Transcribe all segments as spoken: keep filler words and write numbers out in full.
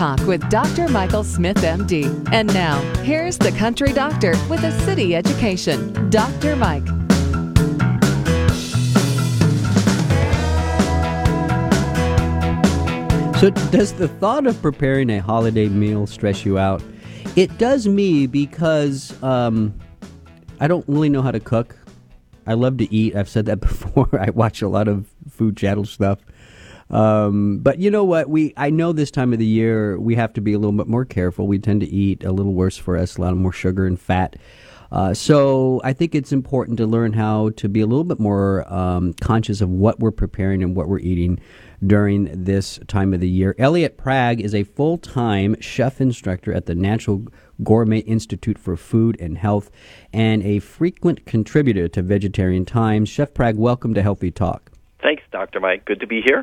Talk with Doctor Michael Smith, M D. And now, here's the country doctor with a city education, Doctor Mike. So does the thought of preparing a holiday meal stress you out? It does me because um, I don't really know how to cook. I love to eat. I've said that before. I watch a lot of food channel stuff. Um, but you know what? We I know this time of the year we have to be a little bit more careful. We tend to eat a little worse for us, a lot more sugar and fat. Uh, so I think it's important to learn how to be a little bit more um, conscious of what we're preparing and what we're eating during this time of the year. Elliot Prag is a full-time chef instructor at the Natural Gourmet Institute for Food and Health and a frequent contributor to Vegetarian Times. Chef Prag, welcome to Healthy Talk. Thanks, Doctor Mike. Good to be here.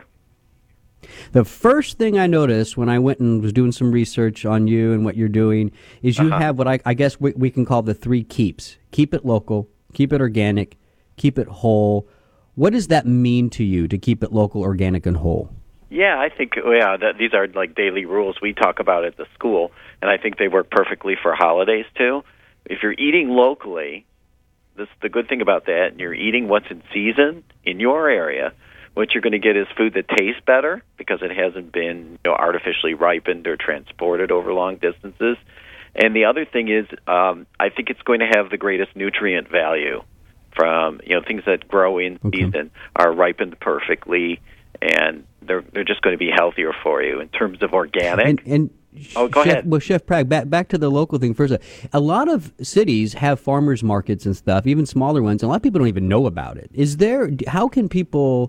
The first thing I noticed when I went and was doing some research on you and what you're doing is you uh-huh. have what I, I guess we, we can call the three keeps. Keep it local, keep it organic, keep it whole. What does that mean to you, to keep it local, organic, and whole? Yeah, I think yeah, that these are like daily rules we talk about at the school, and I think they work perfectly for holidays too. If you're eating locally, this the good thing about that, and you're eating what's in season in your area, what you're going to get is food that tastes better because it hasn't been you know, artificially ripened or transported over long distances. And the other thing is, um, I think it's going to have the greatest nutrient value from you know things that grow in okay. season are ripened perfectly, and they're they're just going to be healthier for you in terms of organic. And, and oh, go Chef, ahead. Well, Chef Prag, back back to the local thing first. A lot of cities have farmers markets and stuff, even smaller ones. And a lot of people don't even know about it. Is there? How can people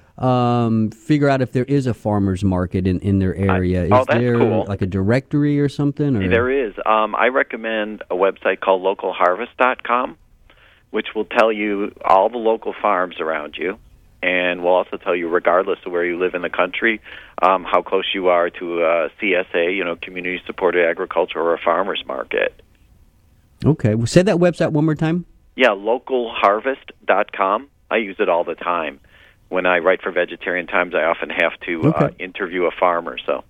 um, figure out if there is a farmers market in, in their area? Is oh, that's there cool. like a directory or something? Or? There is. Um, I recommend a website called local harvest dot com, which will tell you all the local farms around you, and will also tell you, regardless of where you live in the country, um, how close you are to a C S A, you know, community-supported agriculture, or a farmer's market. Okay. Well, say that website one more time. Yeah, local harvest dot com. I use it all the time. When I write for Vegetarian Times, I often have to okay. uh, interview a farmer, so...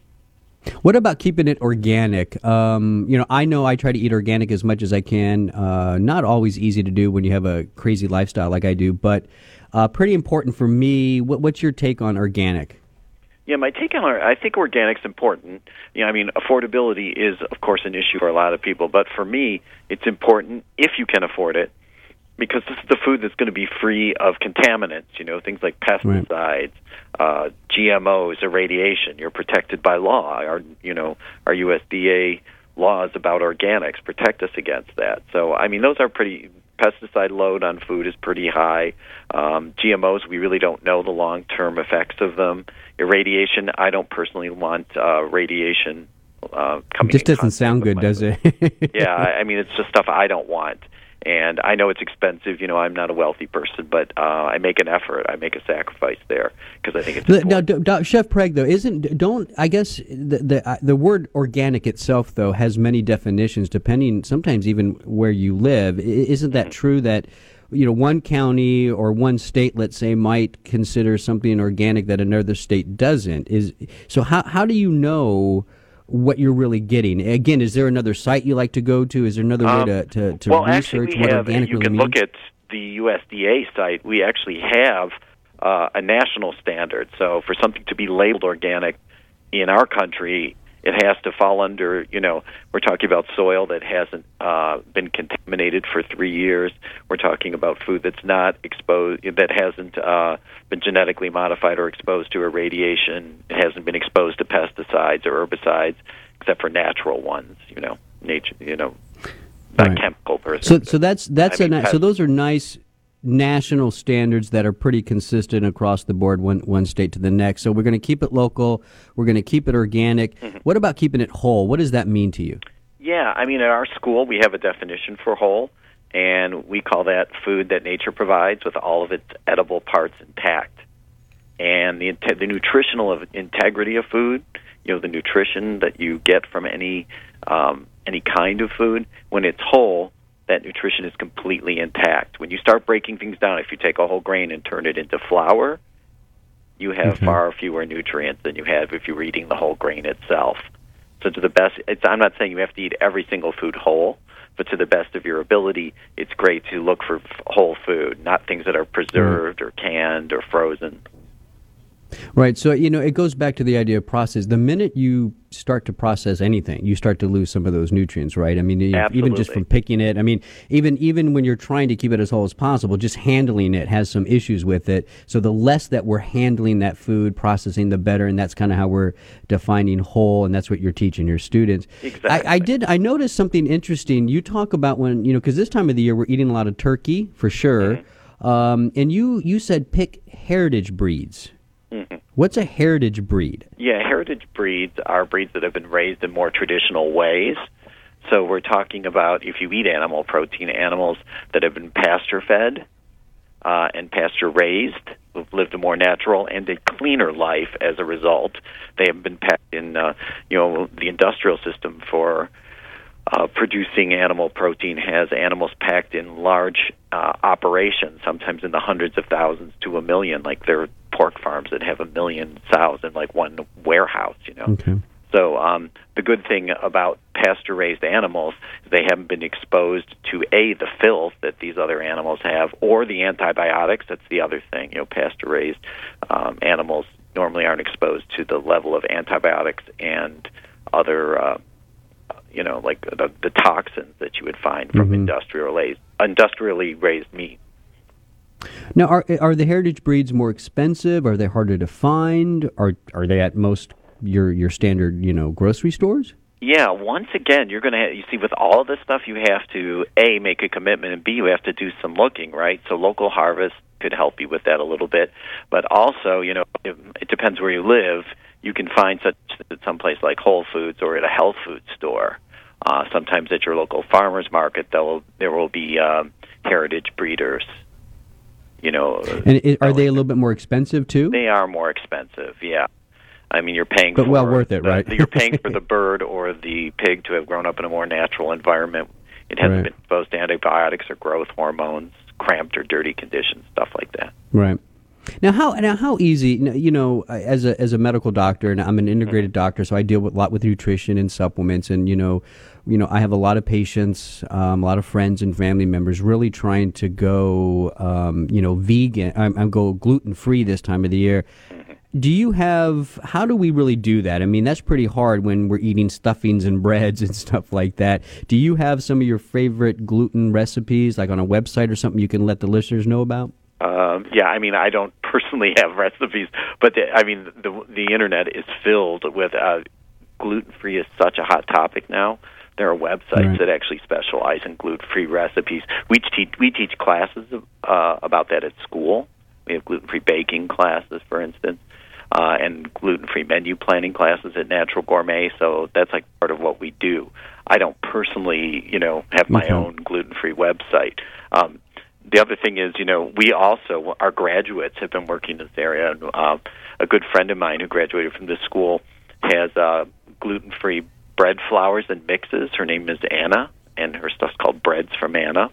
What about keeping it organic? Um, you know, I know I try to eat organic as much as I can. Uh, not always easy to do when you have a crazy lifestyle like I do, but uh, pretty important for me. What, what's your take on organic? Yeah, my take on I think organic's important. You know, I mean, affordability is, of course, an issue for a lot of people, but for me, it's important if you can afford it, because this is the food that's going to be free of contaminants, you know, things like pesticides, right. uh, G M Os, irradiation. You're protected by law. Our, you know, our U S D A laws about organics protect us against that. So, I mean, those are pretty, pesticide load on food is pretty high. Um, G M Os, we really don't know the long-term effects of them. Irradiation, I don't personally want uh, radiation uh, coming. It just doesn't sound good, does it? Yeah, I mean, it's just stuff I don't want. And I know it's expensive. You know, I'm not a wealthy person, but uh, I make an effort. I make a sacrifice there because I think it's important. Now, do, do, Chef Prag, though, isn't don't I guess the the, uh, the word organic itself, though, has many definitions depending, sometimes even where you live. I, isn't that mm-hmm. true that you know one county or one state, let's say, might consider something organic that another state doesn't? Is so how how do you know what you're really getting? Again, is there another site you like to go to? Is there another um, way to, to, to well, research actually we what have, organic you really can means? look at the U S D A site. We actually have uh, a national standard. So for something to be labeled organic in our country, it has to fall under, you know, we're talking about soil that hasn't uh, been contaminated for three years. We're talking about food that's not exposed, that hasn't uh, been genetically modified or exposed to irradiation. It hasn't been exposed to pesticides or herbicides, except for natural ones, you know, nature, you know, not right. chemical. Per so, so that's that's I a mean, ni- so those are nice national standards that are pretty consistent across the board, one one state to the next. So we're going to keep it local. We're going to keep it organic. Mm-hmm. What about keeping it whole? What does that mean to you? Yeah, I mean, at our school, we have a definition for whole, and we call that food that nature provides with all of its edible parts intact. And the the nutritional integrity of food, you know, the nutrition that you get from any um, any kind of food, when it's whole, that nutrition is completely intact. When you start breaking things down, if you take a whole grain and turn it into flour, you have okay. far fewer nutrients than you have if you were eating the whole grain itself. So to the best, it's, I'm not saying you have to eat every single food whole, but to the best of your ability, it's great to look for f- whole food, not things that are preserved or canned or frozen. Right. So, you know, it goes back to the idea of process. The minute you start to process anything, you start to lose some of those nutrients, right? I mean, you, even just from picking it. I mean, even even when you're trying to keep it as whole as possible, just handling it has some issues with it. So the less that we're handling that food, processing, the better. And that's kind of how we're defining whole. And that's what you're teaching your students. Exactly. I, I did. I noticed something interesting. You talk about when, you know, because this time of the year we're eating a lot of turkey for sure. Mm-hmm. Um, and you, you said pick heritage breeds. Mm-hmm. What's a heritage breed? Yeah, heritage breeds are breeds that have been raised in more traditional ways. So we're talking about, if you eat animal protein, animals that have been pasture-fed uh, and pasture-raised, who've lived a more natural and a cleaner life as a result. They have been packed in, uh, you know, the industrial system for uh, producing animal protein has animals packed in large uh, operations, sometimes in the hundreds of thousands to a million, like there are pork farms that have a million sows in like one warehouse, you know. Okay. So um, the good thing about pasture-raised animals is they haven't been exposed to, A, the filth that these other animals have, or the antibiotics. That's the other thing. You know, pasture-raised um, animals normally aren't exposed to the level of antibiotics and other, uh, you know, like the, the toxins that you would find from mm-hmm. industrially, industrially raised meat. Now, are are the heritage breeds more expensive? Are they harder to find? Are are they at most your your standard, you know, grocery stores? Yeah, once again, you're going to, you see, with all of this stuff, you have to, A, make a commitment, and B, you have to do some looking, right? So local harvest could help you with that a little bit. But also, you know, it, it depends where you live. You can find such at some place like Whole Foods or at a health food store. Uh, sometimes at your local farmer's market, there will, there will be um, heritage breeders. You know, and it, are they a little bit more expensive too? They are more expensive, yeah. I mean, you're paying but for well worth it, the, right? You're paying for the bird or the pig to have grown up in a more natural environment. It hasn't right. been exposed to antibiotics or growth hormones, cramped or dirty conditions, stuff like that. Right. Now, how now how easy? You know, as a as a medical doctor, and I'm an integrated mm-hmm. doctor, so I deal with a lot with nutrition and supplements, and you know, you know, I have a lot of patients, um, a lot of friends and family members, really trying to go, um, you know, vegan. I'm, I'm go gluten free this time of the year. Mm-hmm. Do you have? How do we really do that? I mean, that's pretty hard when we're eating stuffings and breads and stuff like that. Do you have some of your favorite gluten recipes, like on a website or something, you can let the listeners know about? Um, yeah, I mean, I don't personally have recipes, but the, I mean, the the internet is filled with uh, gluten-free is such a hot topic now. There are websites right. that actually specialize in gluten-free recipes. We teach we teach classes uh, about that at school. We have gluten-free baking classes, for instance, uh, and gluten-free menu planning classes at Natural Gourmet. So that's like part of what we do. I don't personally, you know, have my okay. own gluten-free website. Um, The other thing is, you know, we also, our graduates have been working in this area. And, uh, a good friend of mine who graduated from this school has uh, gluten-free bread flours and mixes. Her name is Anna, and her stuff's called Breads from Anna.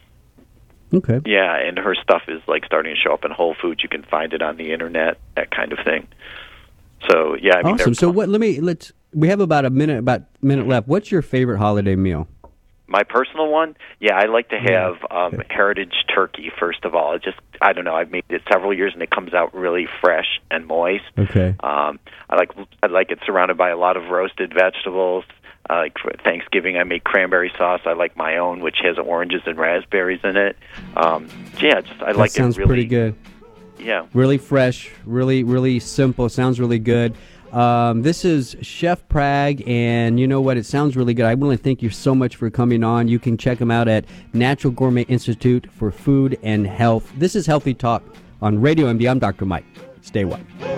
Okay. Yeah, and her stuff is, like, starting to show up in Whole Foods. You can find it on the internet, that kind of thing. So, yeah. I mean, awesome. So, what, let me, let's, we have about a minute, about a minute left. What's your favorite holiday meal? My personal one, yeah, I like to have um, heritage turkey, first of all. It just, I don't know, I've made it several years, and it comes out really fresh and moist. Okay. Um, I like I like it surrounded by a lot of roasted vegetables. Uh, like for Thanksgiving, I make cranberry sauce. I like my own, which has oranges and raspberries in it. Um, yeah, just I that like it really. Sounds pretty good. Yeah. Really fresh, really, really simple. Sounds really good. Um, this is Chef Prag, and you know what? It sounds really good. I want to thank you so much for coming on. You can check him out at Natural Gourmet Institute for Food and Health. This is Healthy Talk on Radio M D. I'm Doctor Mike. Stay well.